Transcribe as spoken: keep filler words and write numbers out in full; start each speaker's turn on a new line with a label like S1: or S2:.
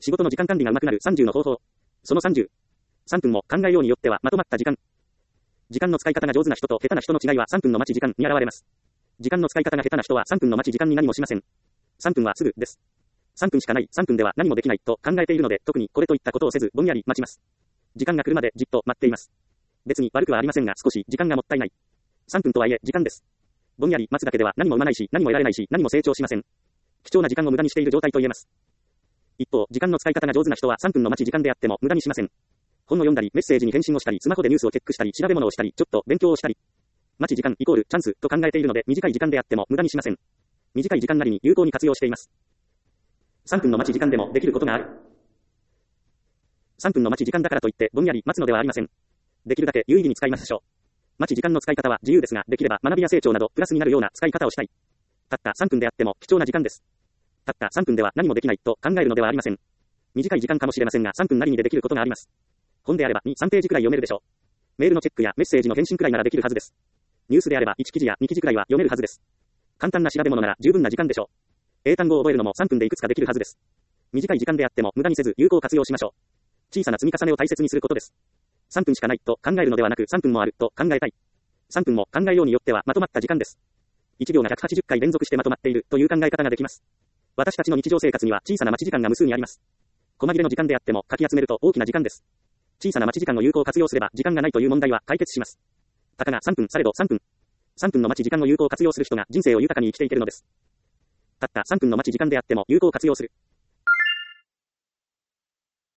S1: 仕事の時間管理が上手くなるさんじゅうの方法。そのさんじゅう。さんぷんも考えようによってはまとまった時間。時間の使い方が上手な人と下手な人の違いはさんぷんの待ち時間に現れます。時間の使い方が下手な人はさんぷんの待ち時間に何もしません。さんぷんはすぐです。さんぷんしかない、さんぷんでは何もできないと考えているので、特にこれといったことをせずぼんやり待ちます。時間が来るまでじっと待っています。別に悪くはありませんが少し時間がもったいない。さんぷんとはいえ時間です。ぼんやり待つだけでは何も生まないし、何も得られないし、何も成長しません。貴重な時間を無駄にしている状態と言えます。一方、時間の使い方が上手な人はさんぷんの待ち時間であっても無駄にしません。本を読んだり、メッセージに返信をしたり、スマホでニュースをチェックしたり、調べ物をしたり、ちょっと勉強をしたり。待ち時間イコールチャンスと考えているので、短い時間であっても無駄にしません。短い時間なりに有効に活用しています。さんぷんの待ち時間でもできることがある。さんぷんの待ち時間だからといってぼんやり待つのではありません。できるだけ有意義に使いましょう。待ち時間の使い方は自由ですが、できれば学びや成長などプラスになるような使い方をしたい。たったさんぷんであっても貴重な時間です。たったさんぷんでは何もできないと考えるのではありません。短い時間かもしれませんがさんぷんなりにでできることがあります。本であればに、さんページくらい読めるでしょう。メールのチェックやメッセージの返信くらいならできるはずです。ニュースであればいち記事やに記事くらいは読めるはずです。簡単な調べ物なら十分な時間でしょう。英単語を覚えるのもさんぷんでいくつかできるはずです。短い時間であっても無駄にせず有効活用しましょう。小さな積み重ねを大切にすることです。さんぷんしかないと考えるのではなくさんぷんもあると考えたい。さんぷんも考えようによってはまとまった時間です。いちびょうがひゃくはちじゅっかい連続してまとまっているという考え方ができます。私たちの日常生活には小さな待ち時間が無数にあります。細切れの時間であってもかき集めると大きな時間です。小さな待ち時間を有効活用すれば時間がないという問題は解決します。たかがさんぷんされどさんぷん。さんぷんの待ち時間を有効活用する人が人生を豊かに生きていけるのです。たったさんぷんの待ち時間であっても有効活用する。